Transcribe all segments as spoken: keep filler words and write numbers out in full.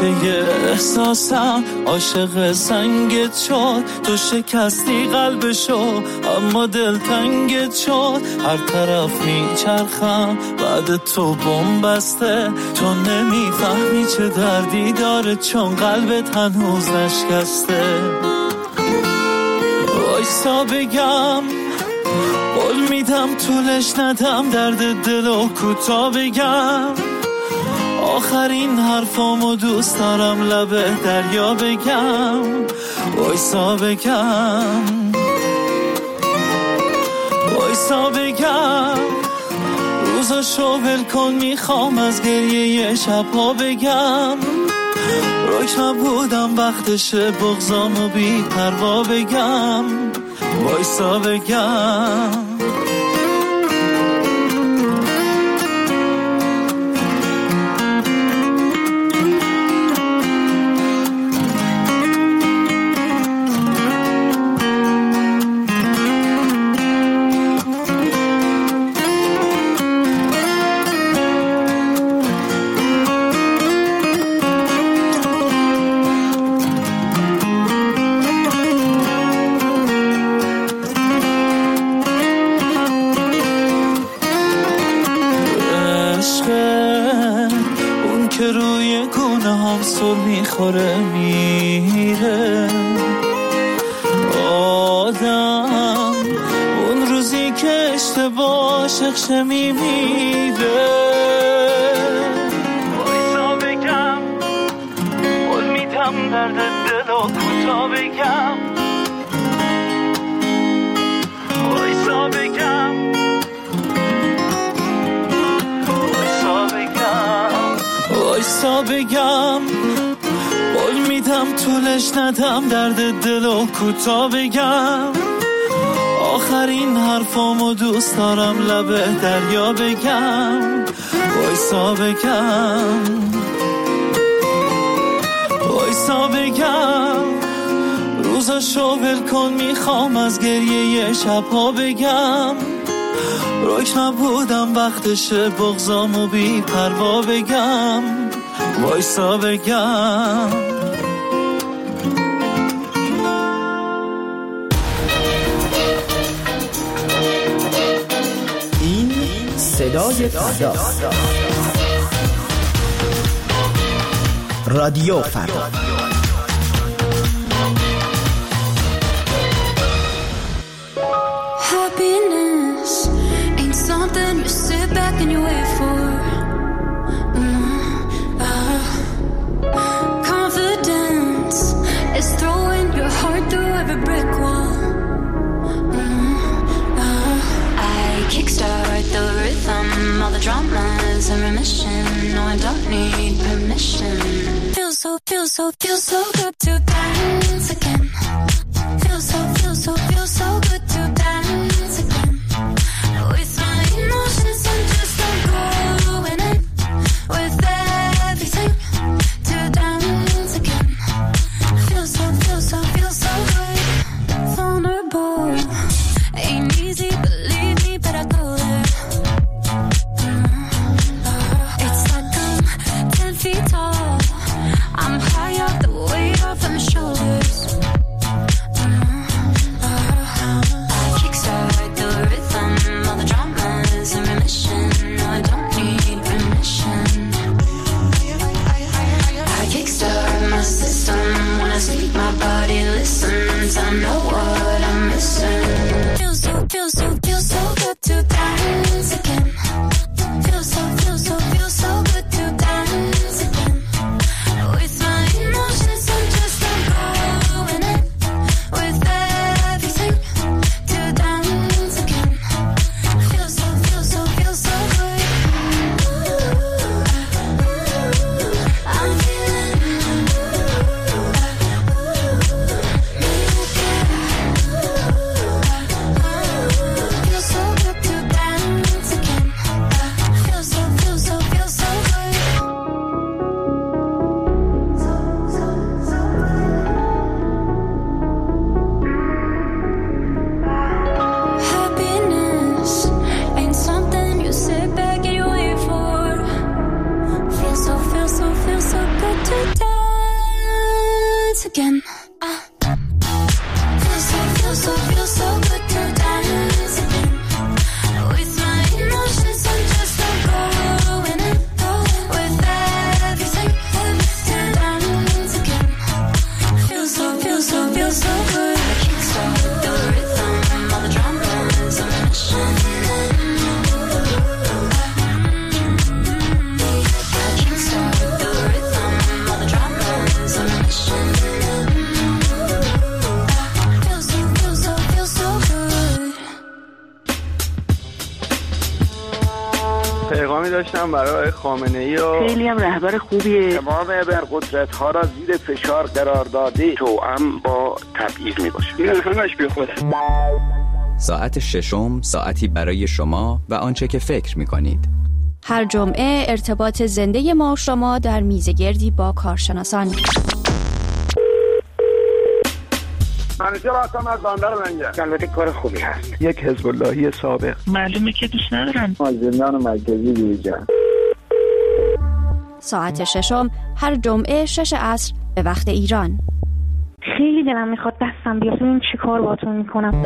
نقشه احساسم عاشق سنگت شد، تو شکستی قلبشو اما دل تنگت شد. هر طرف میچرخم بعد تو بمبسته، تو نمیفهمی چه دردی داره چون قلبت هنوز نشکسته. وایسا بگم قول میدم طولش ندم، درد دلو کوتا بگم. آخرین حرفامو دوست دارم لبه دریا بگم. وایسا بگم وایسا بگم روزاشو ول کن، میخوام از گریه شبها بگم. روک نبودم وقتشه بغضامو بی پروا بگم. وایسا بگم میخوره میره آدم، اون روزی که اشتباه شخشه میمیره. وایسا بگم قول میدم درد دل و کوتا بگم. وایسا بگم وایسا بگم وایسا بگم قول میدم طولش ندم، درد دل و کوتا بگم. آخرین حرفامو دوست دارم لبه دریا بگم. وایسا بگم وایسا بگم روزاشو ول کن، میخوام از گریه شبها بگم. روک نبودم وقتشه بغضامو بی پروا بگم. وایسا بگم این صدای فردا، رادیو فردا. Happiness ain't something you sit back and you wait for. It's throwing your heart through every brick wall. Mm, uh, I kickstart the rhythm, all the drama's in remission. No, I don't need permission. Feels so, feels so, feels so good to dance again. Feels so, feels so, feels so good to dance again. With my emotions, I'm just not going in. With everything to dance again. Feels so, feels so, feels so good. Vulnerable. Ain't easy, believe me, but I go there. Mm-hmm. It's like I'm ten feet tall. I'm high up, the weight off of my shoulders. Mm-hmm. I kickstart the rhythm, all the drama's in remission. No, I don't need permission. I kickstart my system. When I sleep, my body listens. I know what I'm missing. Feels so, feels so, feels so good to dance again. Feels so, feels so, feels so good to dance again. With my emotions, I'm just not going in. With everything to dance again. Feels so, feels so, feels so good. I'm feeling پیغامی داشتم برای خامنه‌ای و خیلی هم رهبر خوبیه. تمام ابرقدرت ها را زیر فشار قرار داده توأم با تبعیض میباشه. این همش بی خوده. ساعت ششم، ساعتی برای شما و آنچه که فکر میکنید. هر جمعه ارتباط زنده ما و شما در میزگردی با کارشناسان. منیجر هستم از بندر منجر. البته کار خوبی هست. یک حزب اللهی سابق. معلومه که دوست ندارن. از زندان مرکزی بیرون. ساعت ششم هر جمعه شش عصر به وقت ایران. خیلی دلم میخواد دستم بیاد ببینم چی کار باهاتون میکنم.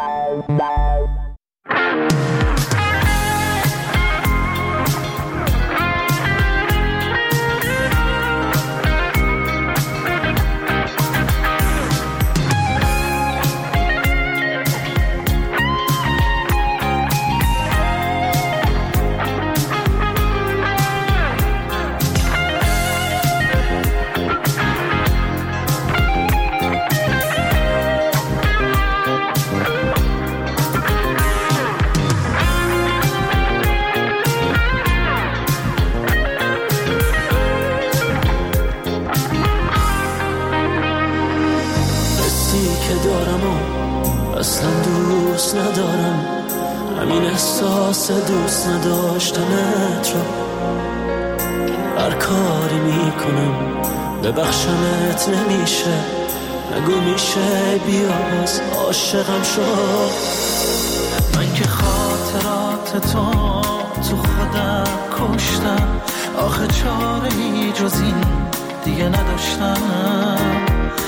اصلا دوست ندارم همین احساس دوست نداشتنت رو، هر کاری میکنم ببخشمت نمیشه، نگو میشه بیا باز عاشقم شد. من که خاطرات تو تو خودم کشتم، آخه چاره‌ای جز این دیگه نداشتم.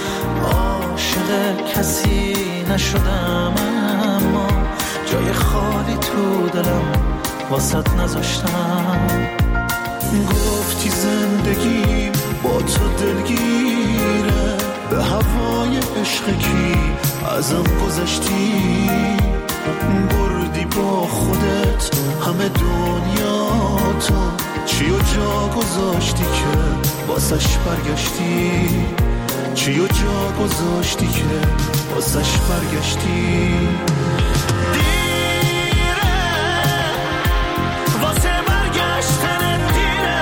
عاشق کسی نشدم اما جای خالی تو دلم واسط نذاشتم. گفتی زندگی با تو دلگیره، به هوای عشق کی ازم گذشتی، بردی با خودت همه دنیا تو، چی و جا گذاشتی که واسش برگشتی، چی و جا گذاشتی که واسش برگشتی. دیره واسه برگشتن دیره،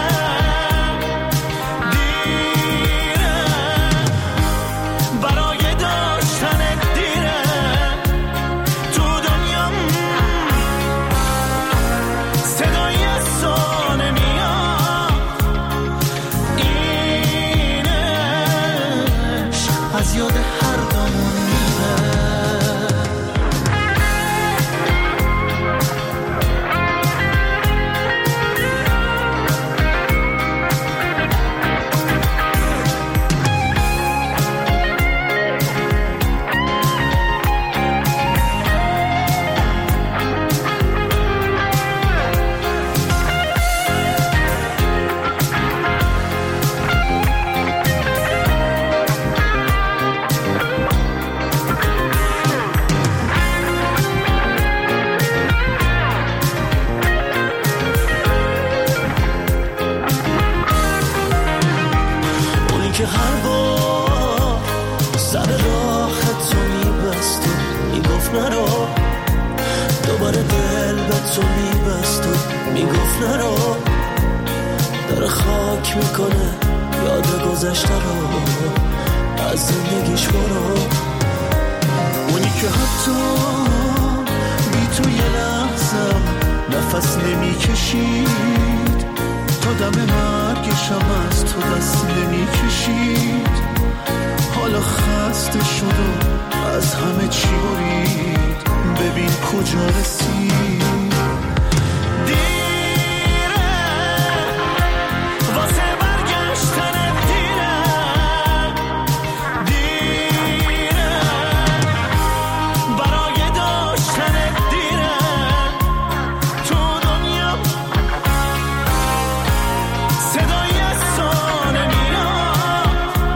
دیره برای داشتن دیره تو دنیا. صدای سانه میاد اینش از یاد هر دامون میره. که هر بار سر راه تو میبست و میگفت نرو، دوباره دل به تو میبست و میگفت نرو، داره خاک میکنه یاد گذشته رو از زندگیش برو. اونی که حتی بی تو یه لحظم نفس نمیکشید، تا دم مرگشم از تو دست نمیکشید، حالا خسته شد و از همه چی برید، ببین کجا رسید. دیره واسه برگشتن دیره، دیره برای داشتن دیره تو دنیا. صدای سانه میاد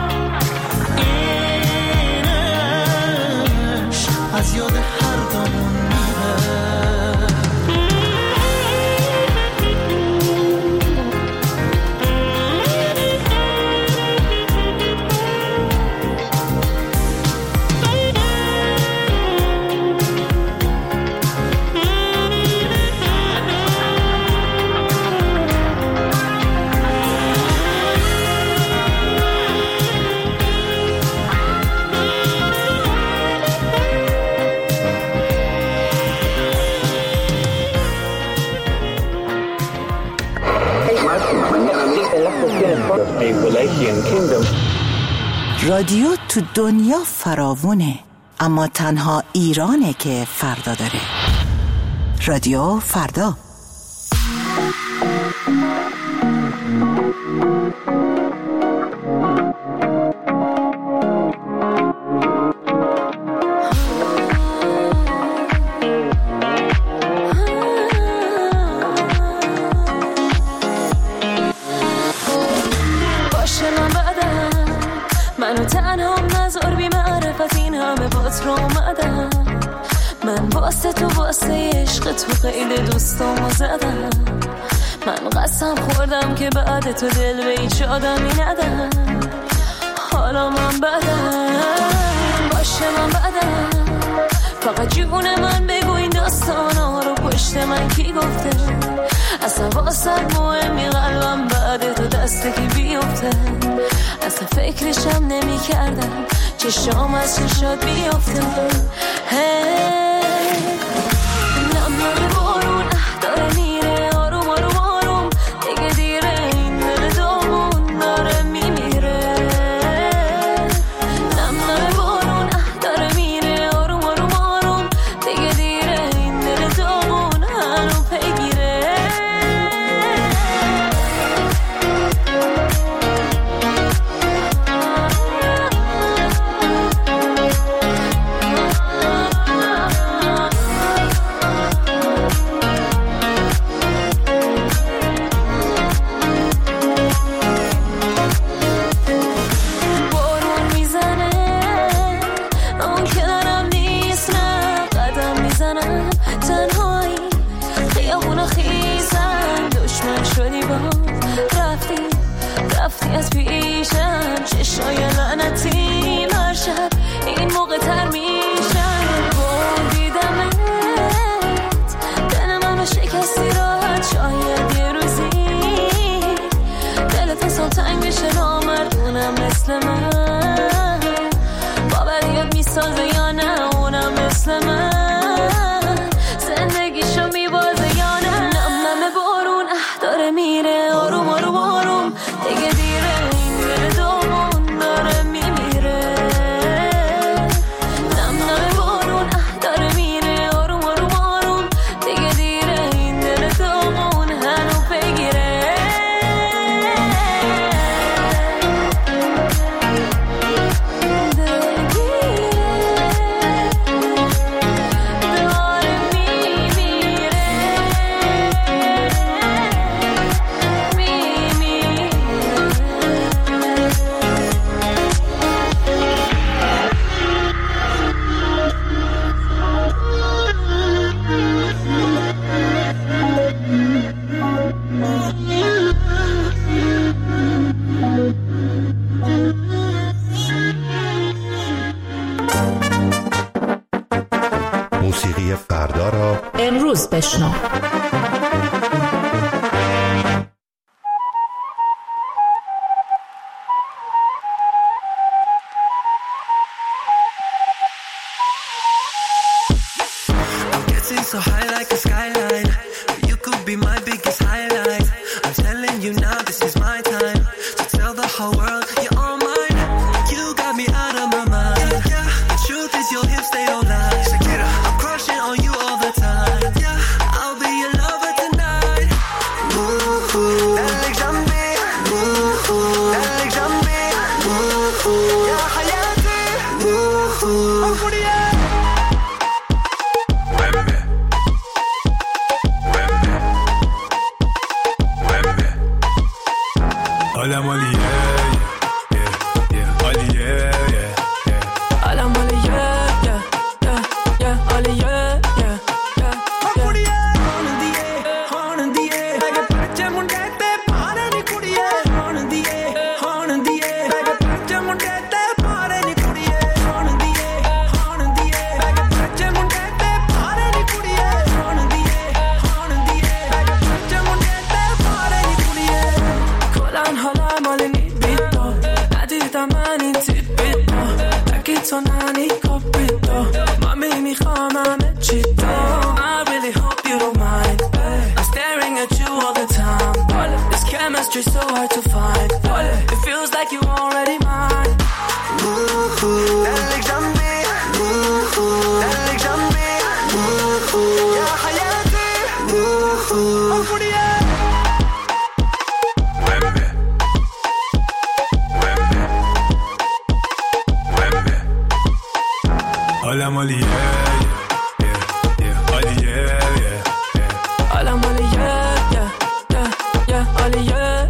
اینش از یاد هر دامون میره. رادیو تو دنیا فراوونه، اما تنها ایرانه که فردا داره. رادیو فردا. منو تنها نذار بی معرفت این همه بات رو اومدم. من واسه تو واسه عشق تو خیلی دوستامو زدم. من قسم خوردم که بعد تو دل به هیچ آدمی ندم. حالا من بدم باشه من بدم. فقط جون من بگو این داستانا رو پشت من کی گفته. اصلا واسه مهمی قلبم بعد تو دسته کی بیفته. اصلا فکرشم نمی کردم چشام از چشات بیفته. نم نم بارون داره میره آروم آروم آروم. دیگه دیره این دل دامون داره میمیره. نم نم بارون داره میره آروم آروم آروم. دیگه دیره این دل دامون هنو پیگیره. از پیشم چشای لعنتی مرشب این موقع تر میشن. بردیدمت دل منو شکستی راحت. شاید یه روزی دلت اصلا تنگ بشه نامردونم مثل من. باوریت میسازه یا نه اونم مثل من. زندگیشو میبازه یا نه. نم نم بارون داره میره آروم آروم آروم. دیگه دیره این دل دامون داره میمیره. نم نم بارون داره میره آروم آروم آروم. دیگه دیره این دل دامون هنو پیگیره. موسیقی فردا را امروز بشنو. So high like a skyline, you could be my biggest highlight. I'm telling you now, this is my time to tell the whole world you're all mine. You got me out of my mind. Yeah, the truth is your hips they don't lie. I'm crushing on you all the time. Yeah, I'll be your lover tonight. Ooh, dale jambi, ooh, dale jambi, ooh, ya hayati, ooh, oh kuriya. Alam Ali yeah yeah yeah Ali yeah yeah yeah Alam Ali yeah yeah yeah yeah Ali yeah yeah yeah kudiye hon diye hon diye age pache munde te paare ni kudiye hon diye hon diye age pache munde te paare ni kudiye hon diye hon diye age pache munde te paare ni kudiye hon diye hon diye age pache munde te paare ni kudiye kolan hala you're so hard to find. It feels like you already mine. دلك جنبي دلك جنبي يا حياتي أفريا عالم عالیه عالیه عالم عالیه عالیه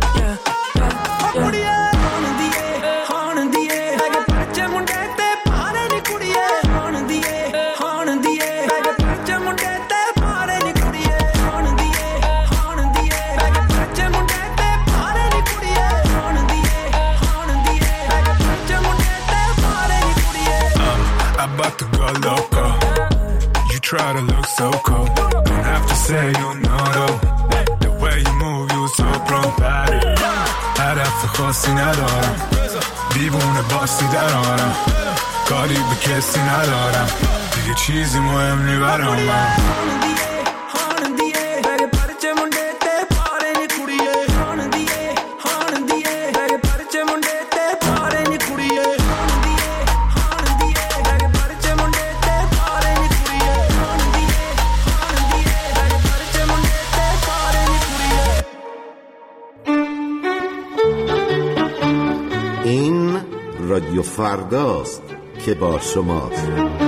Try to look so cool. Don't have to say you know though. The way you move, you so pro-body. هدف خاصی ندارم دیوونه باسی در آرم کاری به کسی ندارم دیگه چیزی مهم نی برام من رادیو فرداست که با شماست.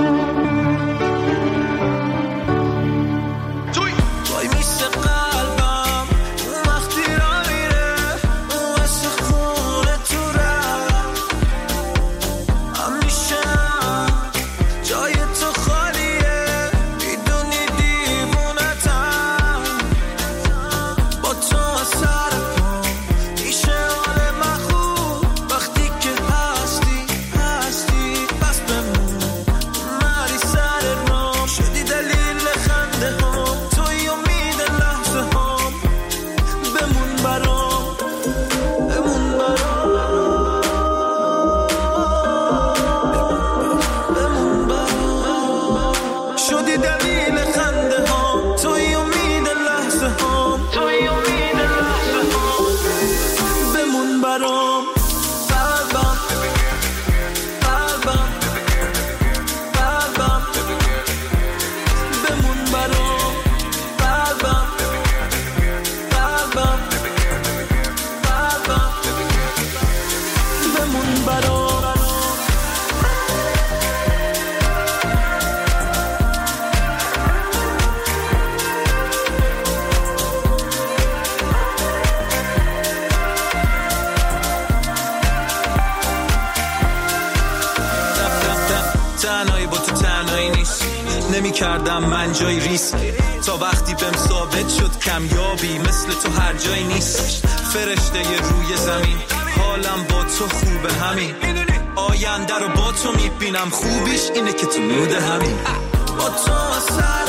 تنهایی با تو تنهایی نیست نمی کردم من جای ریسک تا وقتی بهم ثابت شد کمیابی مثل تو هر جایی نیست فرشته ی روی زمین حالم با تو خوبه همین آینده رو با تو میبینم خوبیش اینه که تو موده همین با تو سر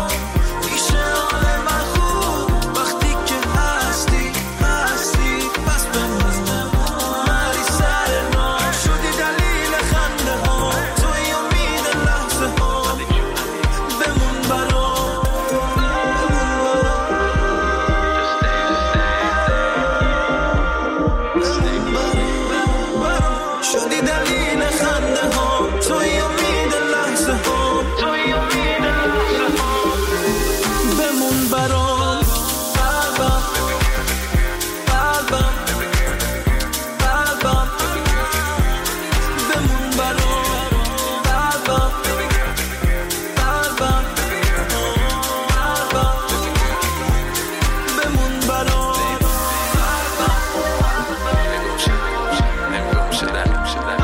میشه حال من خوب وقتی که هستی هستی بس بمونم مری سر ما شدی دلیل خنده ها توی امید لحظه ها بمون برام بمون برام شدی دلیل خنده ها توی امید لحظه ها توی امید لحظه ها بمون برام قلبم قلبم قلبم بمون برام قلبم قلبم قلبم بمون برام نمیگم شده نمیگم شده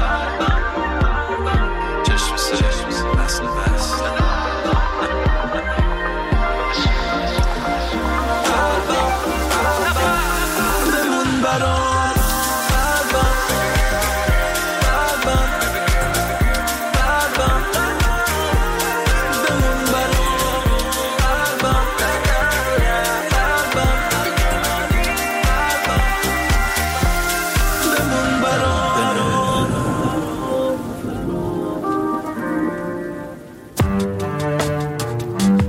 چشم سر اصل بس بمون برام قلبم قلبم قلبم بمون برام قلبم قلبم بمون برام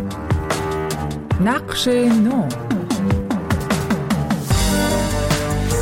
نقش نو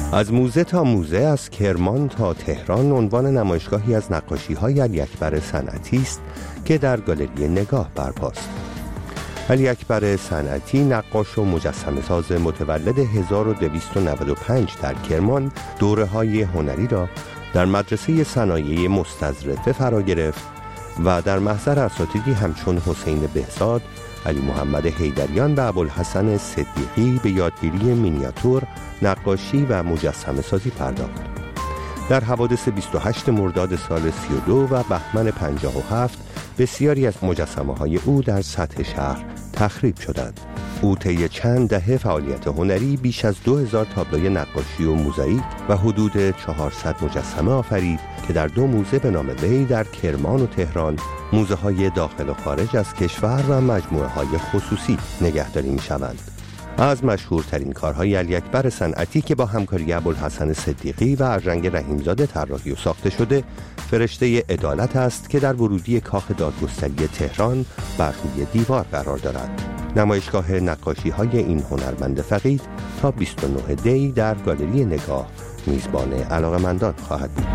از موزه تا موزه، از کرمان تا تهران عنوان نمایشگاهی از نقاشی‌های علی‌اکبر صنعتی است که در گالری نگاه برپاست. علی‌اکبر صنعتی نقاش و مجسمه ساز متولد هزار و دویست و نود و پنج در کرمان دوره‌های هنری را در مدرسه صنایع مستظرفه فرا گرفت و در محضر اساتیدی همچون حسین بهزاد، علی محمد حیدریان و ابوالحسن صدیقی به یادگیری مینیاتور، نقاشی و مجسمه سازی پرداخت. در حوادث بیست و هشتم مرداد سال سی و دو و بهمن پنجاه و هفت بسیاری از مجسمه‌های او در سطح شهر تخریب شدند. او طی چند دهه فعالیت هنری بیش از دو هزار تابلوی نقاشی و موزاییک و حدود چهارصد مجسمه آفرید که در دو موزه به نام وی در کرمان و تهران، موزه‌های داخل و خارج از کشور و مجموعه‌های خصوصی نگهداری می‌شوند. از مشهورترین کارهای علی‌اکبر صنعتی که با همکاری ابوالحسن صدیقی و ارژنگ رحیمزاده طراحی و ساخته شده، فرشته عدالت است که در ورودی کاخ دادگستری تهران بر روی دیوار قرار دارد. نمایشگاه نقاشی‌های این هنرمند فقید تا بیست و نه دی در گالری نگاه میزبان علاقه‌مندان خواهد بود.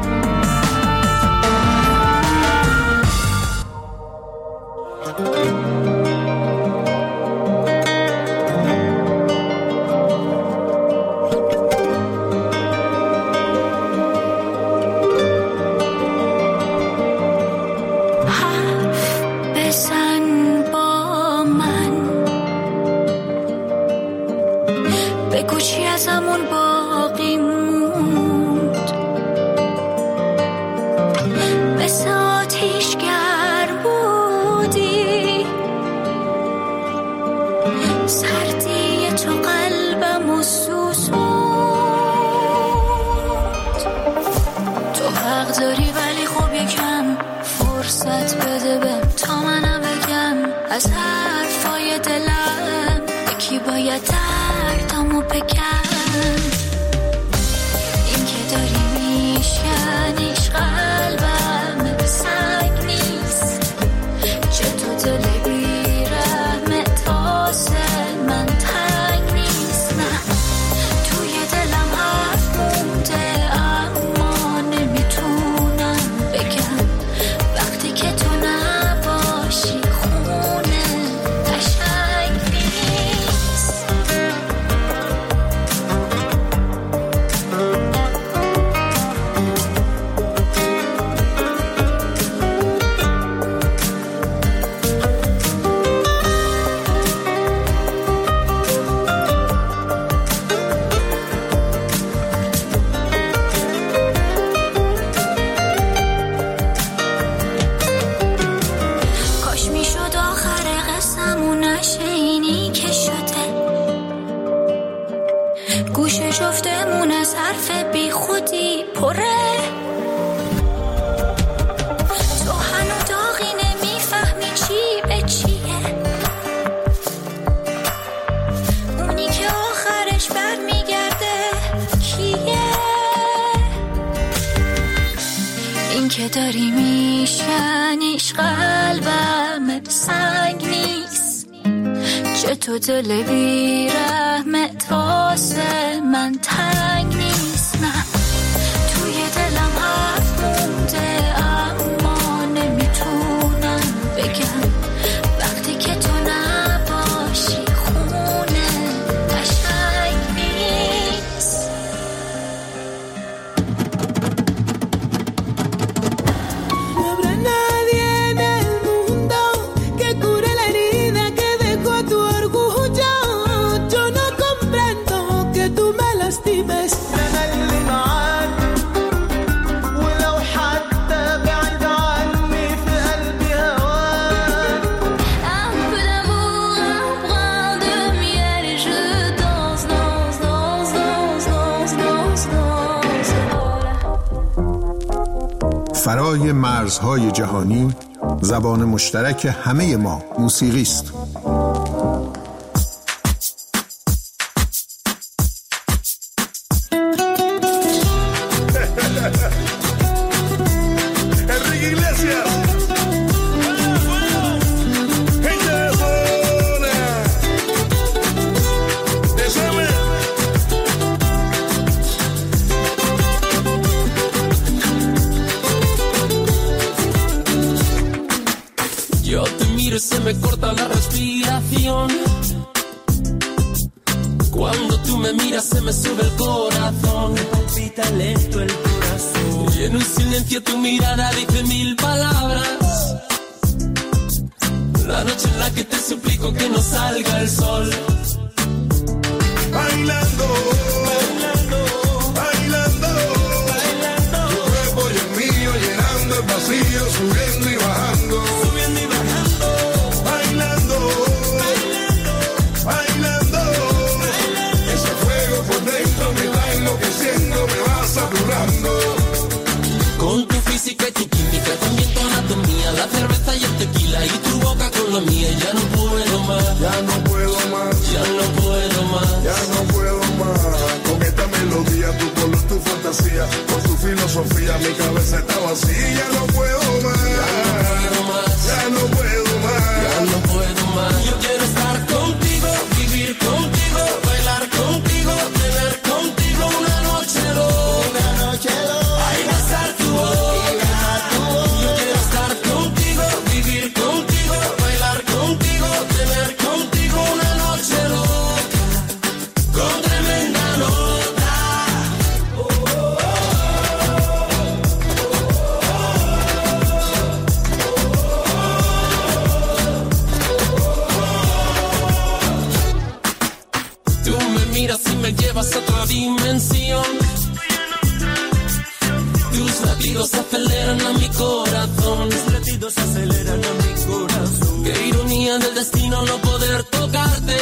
که داری میشنیش قلبم سنگ نیست، چطور دل بی رحمت واسه من تنگ نیست. نه توی دلم حرف مونده اما نمیتونم بگم وقتی که تو نباشی خونه قشنگ نیست. فرای مرزهای جهانی، زبان مشترک همه ما موسیقی است. cada respiración. Cuando tú me miras se me sube el corazón, me palpita lento el corazón. Y en un silencio tu mirada dice mil palabras. La noche en la que te suplico que no salga el sol. Bailando, bailando, bailando, bailando. Tu cuerpo y el mío llenando el vacío, subiendo y bajando, subiendo y bajando. Bailando, bailando, bailando, bailando. Ese fuego por dentro me va enloqueciendo, me va saturando. Con tu física y tu química, también tu anatomía, la cerveza y el tequila y tu boca con la mía. Ya no puedo más, ya no puedo más, ya no puedo más, ya no puedo más. Con esta melodía, tu color, tu fantasía, con tu filosofía, mi cabeza está vacía. Ya no puedo más, ya no puedo más, ya no puedo más, ya no puedo más. Yo quiero estar contigo, vivir contigo, bailar contigo, tener contigo una noche loca, una noche loca. Ay, besar tu boca, yo quiero estar contigo, vivir contigo, bailar contigo, tener contigo una noche loca, con tremenda nota. Oh, oh, oh. Tú me miras y me llevas a otra dimensión. Tus latidos aceleran a mi corazón. Tus latidos aceleran a mi corazón. Qué ironía del destino no poder tocarte,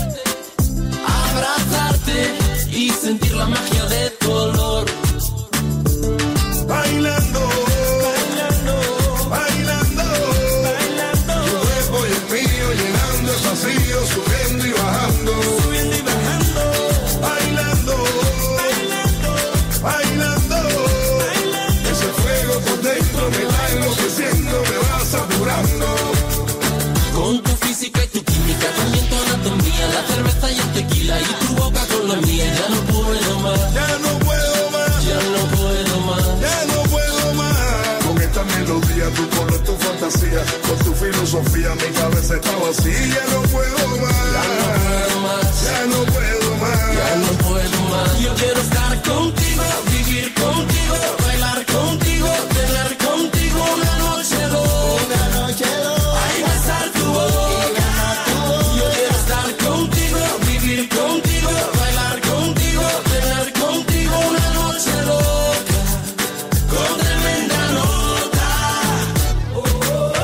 abrazarte y sentir la magia de tu olor. Bailando, bailando, bailando, bailando. Tu cuerpo y el mío llenando el vacío, subiendo y bajando, subiendo y bajando. Bailando, bailando, bailando, bailando. Ese fuego por dentro me va enloqueciendo, me va saturando. Con tu física y tu química, también tu anatomía, la cerveza y el tequila y tu boca con la mía. Ya no puedo más, ya no puedo más, ya no puedo más, ya no puedo más. Con esta melodía, tu color, tu fantasía, con tu filosofía, mi cabeza está vacía. Ya no puedo más, ya no puedo más, ya no puedo más, ya no puedo más. Yo quiero estar contigo, vivir contigo, bailar contigo, tener contigo una noche loca, una noche loca. Ay, besar tu boca. Yo quiero estar contigo, vivir contigo, bailar contigo, tener contigo una noche loca, con tremenda nota. Oh, oh, oh.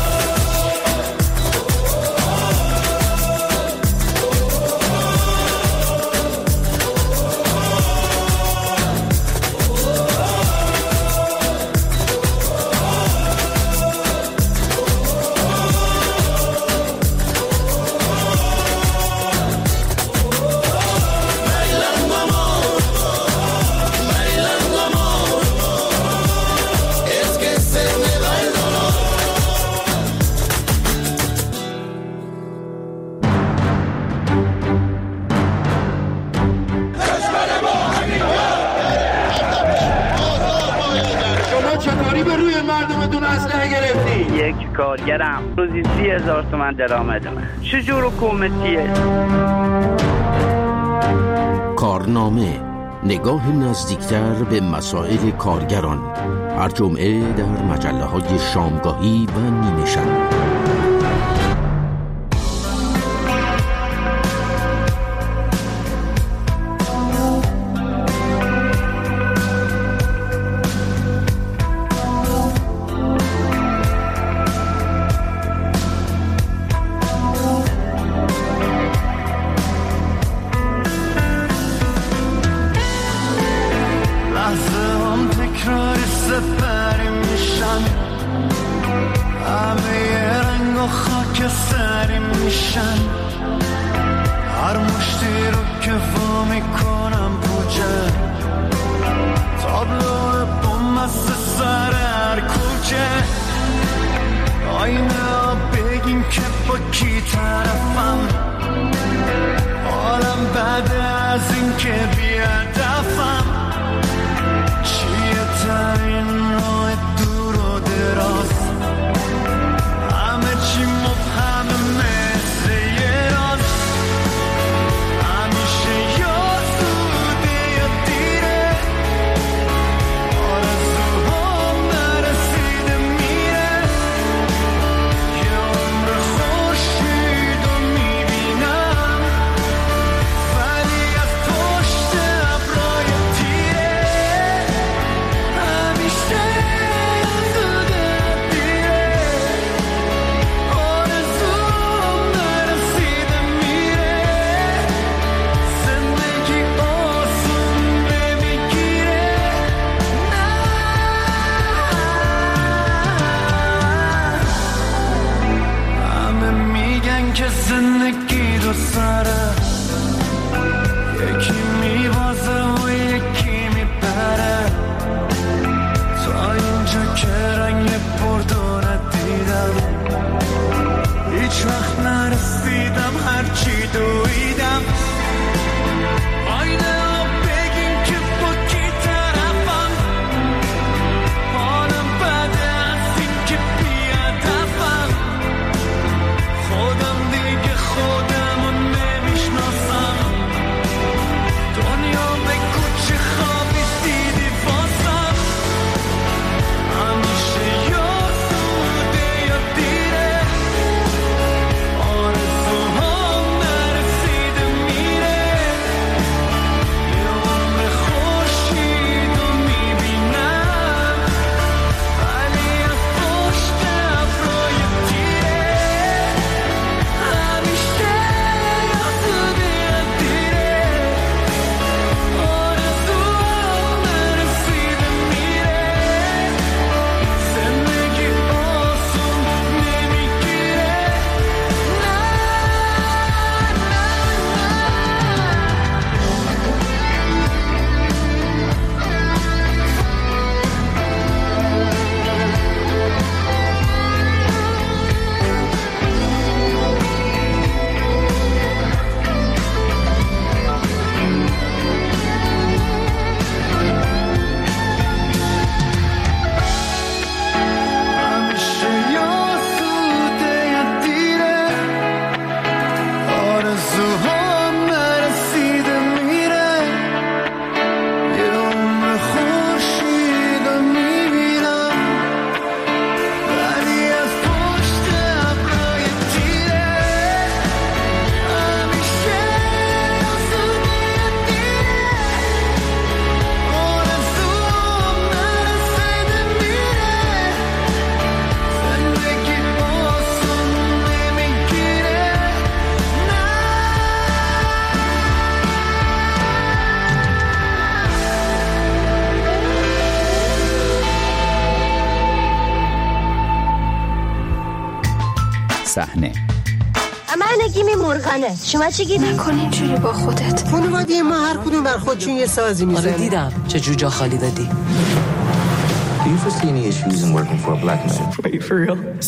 Bailando amor, bailando amor, es que se me va el dolor. شما چطوری به روی مردمتون اسلحه گرفتی؟ یک کارگرم روزی سی هزار تومن درآمدمه. چجور حکومتیه؟ کارنامه، نگاه نزدیکتر به مسائل کارگران، هر جمعه در مجله های شامگاهی و نیمه شب. همه چی مبهمه این که زندگی دو سره، یکی میبازه و یکی میبره. تا اینجا که رنگ بردو ندیدم، هیچ وقت نرسیدم هرچی دویدم. آینه ها بگین که با کی طرفم، حالم بده از این که بی‌هدفم. خودم دیگه خودمو نمیشناسم. دنیا بگو چه خوابی دیدی واسم، همیشه یا زوده یا دیره. آرزوهام نرسیده میره، یه عمر خورشیدو میبینم، ولی از پشت ابرای تیره. همیشه یا زوده یا دیره، آرزوهام نرسیده میره. زندگی آسون نمیگیره. همیشه یا زوده یا دیره، آرزوهام نرسیده میره. یه عمر خورشیدو میبینم، ولی از پشت ابرای تیره. همیشه یا زوده یا دیره، آرزوهام نرسیده میره. زندگی آسون نمیگیره. صحنه من نگیمی مرغنه، شما چی گیدی؟ نکن اینجوری با خودت. خانواده ما هر کدوم بر خودشون یه سازی میزنه. آره دیدم چه جوجا خالی دادی. Do you foresee any issues in working for a black man? Are you for real?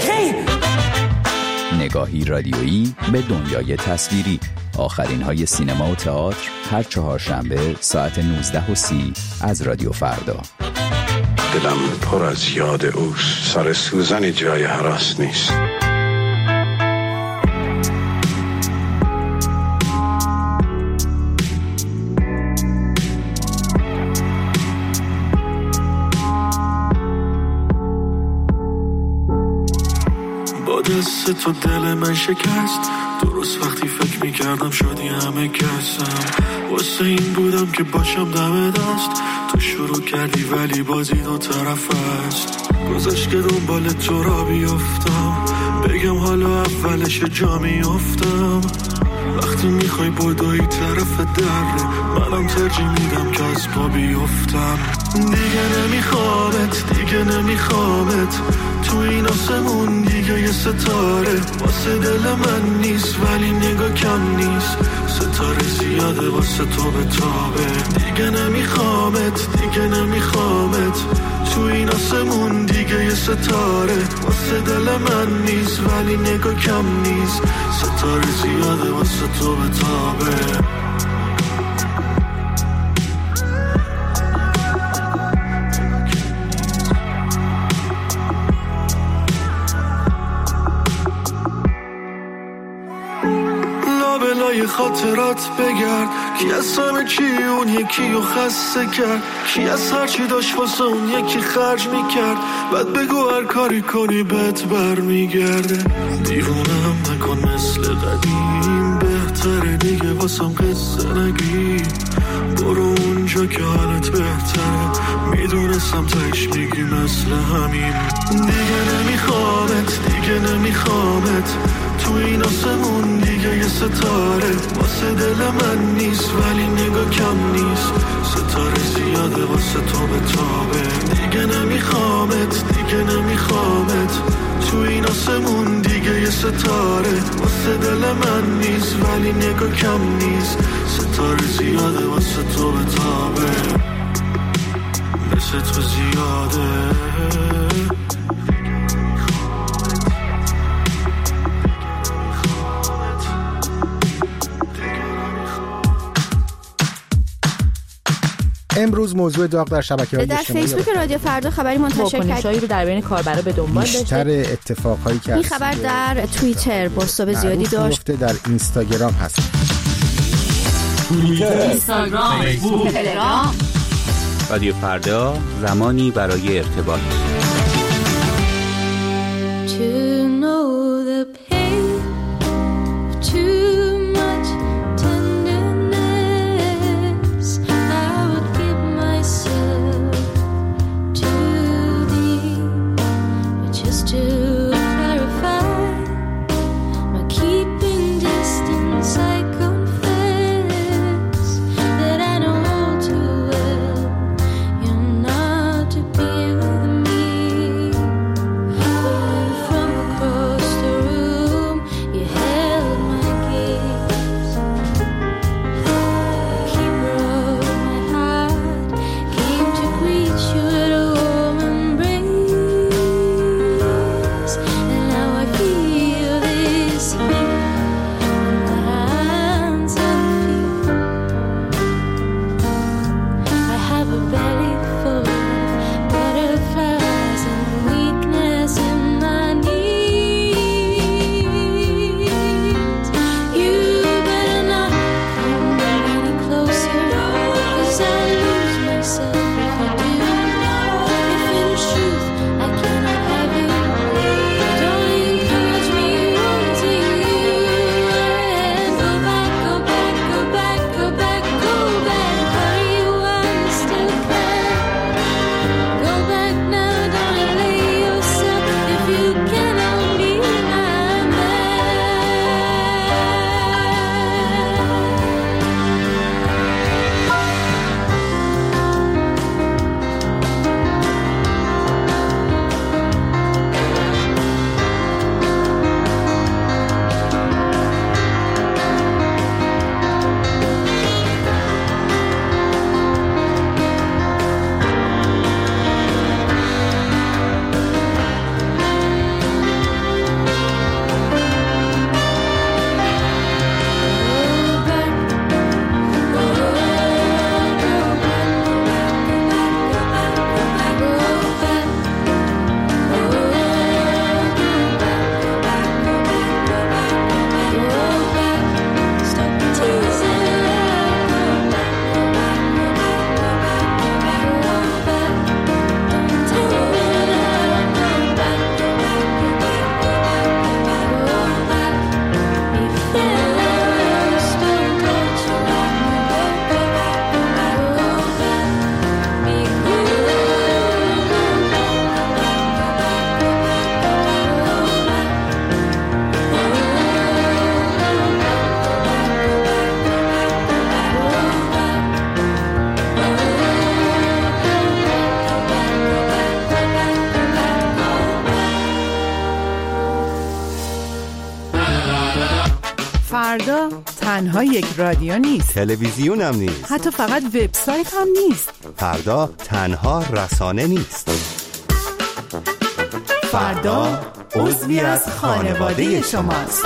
نگاهی رادیویی به دنیای تصویری. آخرین های سینما و تئاتر هر چهارشنبه ساعت نوزده و سی از رادیو فردا. دلم پر از یاد اوست، سر سوزن جای هراس نیست. با دست تو دل من شکست، درست وقتی فکر میکردم شدی همه کسم. واسه این بودم که باشم دم دست، تو شروع کردی ولی بازی دو طرف است. گذاشت که دنبال تو را بیفتم، بگم حالا اولش جا میفتم. وقتی میخوای بدوی طرف دره، منم ترجیح میدم که از پا بیفتم. دیگه نمیخوامت، دیگه نمیخوامت، تو این آسمون دیگه یه ستاره واسه دل من نیست، ولی نگاه کم نیست. ستاره زیاده واسه تو به تابه. دیگه نمیخوامت، دیگه نمیخوامت، تو این آسمون دیگه یه ستاره واسه دل من نیست، ولی نگاه کم نیست. ستاره زیاده واسه تو به تابه. لابلای خاطرات بگرد، کی از همه چی اون یکی رو خسته کرد، کی از هر چی داشت واسه اون یکی خرج میکرد. بعد بگو هر کاری کنی بهت بر میگرده. دیوونم نکن مثل قدیم، بهتره دیگه واسم قصه نگی. برو اونجا که حالت بهتره، میدونستم تایش میگی مثل همین. دیگه نمیخوامت، دیگه نمیخوامت، تو این آسمون دیگه یه ستاره واسه دل من نیست، ولی نگاه کم نیست. ستاره زیاده واسه تو به تابه. دیگه نمیخوامت، دیگه نمیخوامت، تو تو این آسمون دیگه یه ستاره واسه دل من نیست ولی نگاه کم نیست ستاره زیاده واسه تو بتابه مثل تو زیاده امروز موضوع داغ در شبکه‌های اجتماعی در فیسبوک رادیو فردا خبری منتشر کرد رو در بین کاربرا به دنبال داشته. بیشتر اتفاقهایی که این خبر در توییتر بازتاب زیادی داشت. در اینستاگرام هست. توییتر، اینستاگرام، فیسبوک، تلگرام. رادیو فردا زمانی برای ارتباط. فردا تنها یک رادیو نیست، تلویزیون هم نیست، حتی فقط وبسایت هم نیست. فردا تنها رسانه نیست. فردا عضوی از خانواده شماست.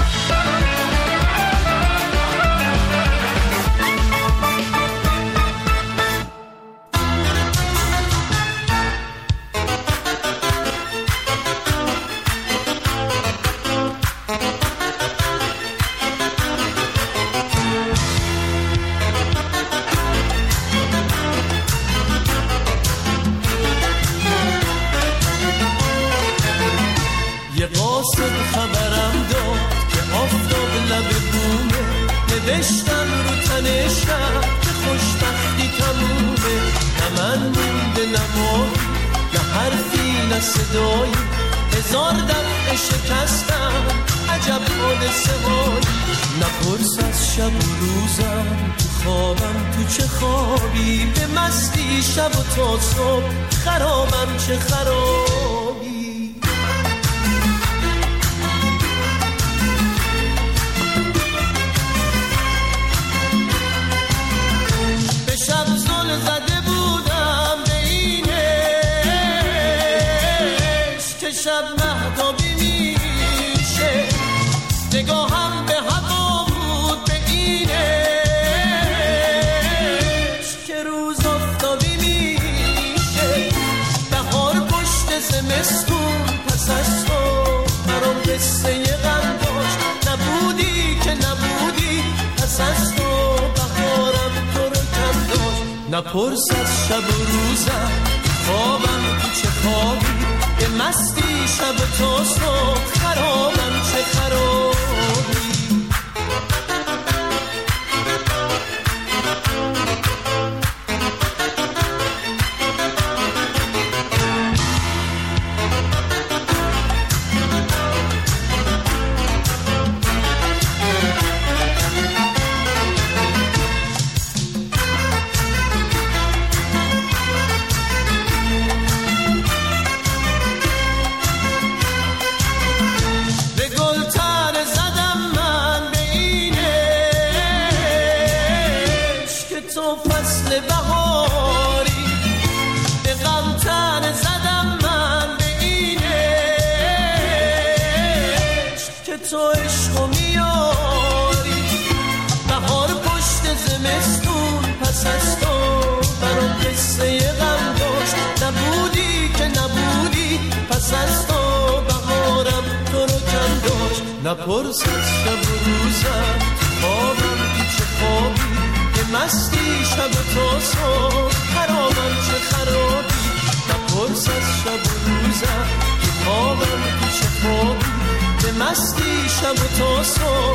نوشتم رو تنشم که خوشبختی تمومه، نه من مونده نمایی نه حرفی نه صدایی، هزار دفعه شکستم عجب حادثه هایی، نپرس از شب و روزم تو خوابم تو چه خوابی، به مستی شب و تا صبح خرابم چه خرابی. شب مهتابی میشه نگاهم به هوا بود به اینش که روز افتابی میشه بهار پشت زمستون پس از تو برام قصه غم داشت نبودی که نبودی پس از تو بهارم تو رو کم داشت نپرس از شب و روزم خوابم تو چه خوابی به مستی شب تا صبح خرابم چه خرابی نپرس از شب و روزم خوابم تو چه خوابی که مستی شب تا صبح خرابم چه خرابی نپرس از شب و روزم خوابم تو چه خوابی که مستی شب تا صبح